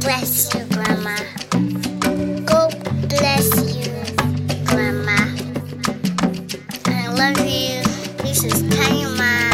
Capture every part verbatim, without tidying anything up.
bless you, Grandma. God bless you, Grandma. I love you. This is Taima.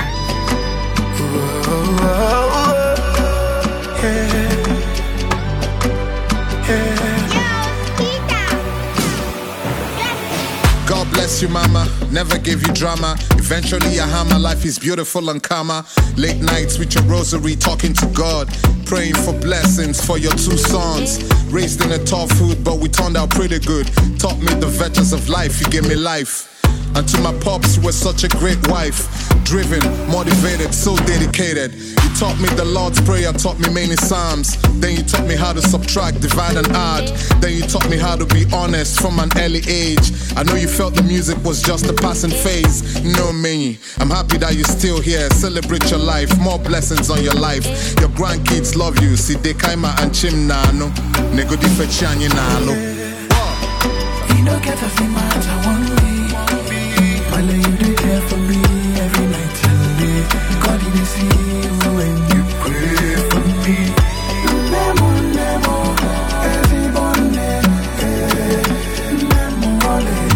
God bless you, mama. Never gave you drama. Eventually, a hammer. Life is beautiful and calmer. Late nights with your rosary, talking to God, praying for blessings for your two sons. Raised in a tough hood, but we turned out pretty good. Taught me the virtues of life. You gave me life. And to my pops, you were such a great wife. Driven, motivated, so dedicated. You taught me the Lord's Prayer, taught me many psalms. Then you taught me how to subtract, divide and add. Then you taught me how to be honest from an early age. I know you felt the music was just a passing phase. No me, I'm happy that you're still here. Celebrate your life, more blessings on your life. Your grandkids love you. See Dekaima and Chimnano. Negodi fechanyi nalo. You don't get a thing matter one day. My lady, you do care for me every night and day. God, you see you when you pray for me. Nemo, nemo, everybody, nemo,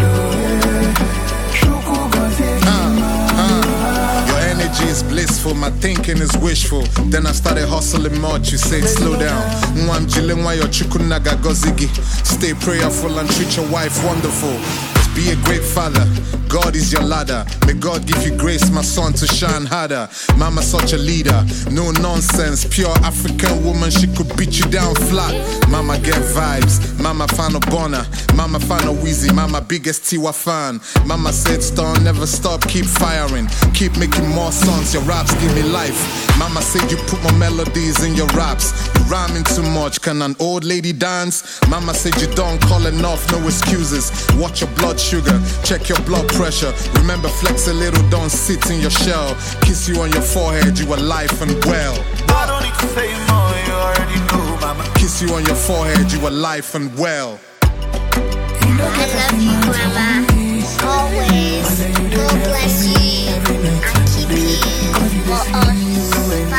uh, uh, Your energy is blissful, my thinking is wishful. Then I started hustling much, you said slow down. Mwam jilengwa yo chukunaga gozigi. Stay prayerful and treat your wife wonderful. Be a great father, God is your ladder. May God give you grace, my son, to shine harder. Mama such a leader, no nonsense. Pure African woman, she could beat you down flat. Mama get vibes, mama fan of Bonner. Mama fan of Weezy, mama biggest Tiwa fan. Mama said Stone, never stop, keep firing. Keep making more songs, your raps give me life. Mama said you put more melodies in your raps. You rhyming too much, can an old lady dance? Mama said you don't call enough, no excuses. Watch your blood sugar, check your blood pressure. Remember, flex a little, don't sit in your shell. Kiss you on your forehead, you are life and well. I don't need to say more, you already know, mama. Kiss you on your forehead, you are life and well. I love you, Grandma. Always. God bless you and keep you for us.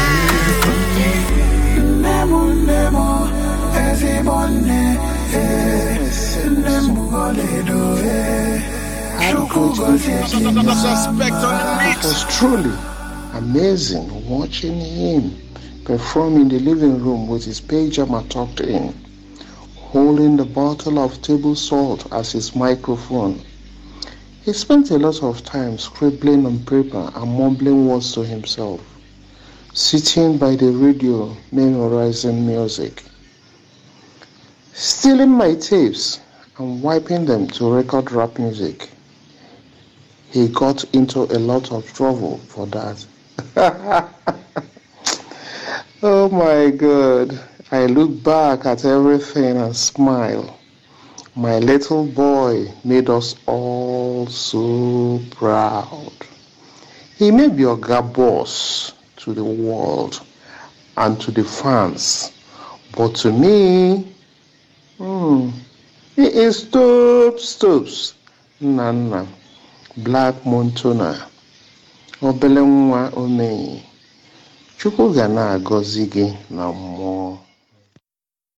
Bye. Nemo, nemo, everybody, nemo, It was truly amazing watching him perform in the living room with his pajama tucked in, holding the bottle of table salt as his microphone. He spent a lot of time scribbling on paper and mumbling words to himself, sitting by the radio memorizing music, stealing my tapes and wiping them to record rap music. He got into a lot of trouble for that. Oh my God. I look back at everything and smile. My little boy made us all so proud. He may be a God boss to the world and to the fans, but to me, hmm, he is Stoops Stoops Nana Black Montana Obele nwa Omeyi. Chukwu ga na-agọzi gị na mmụọ.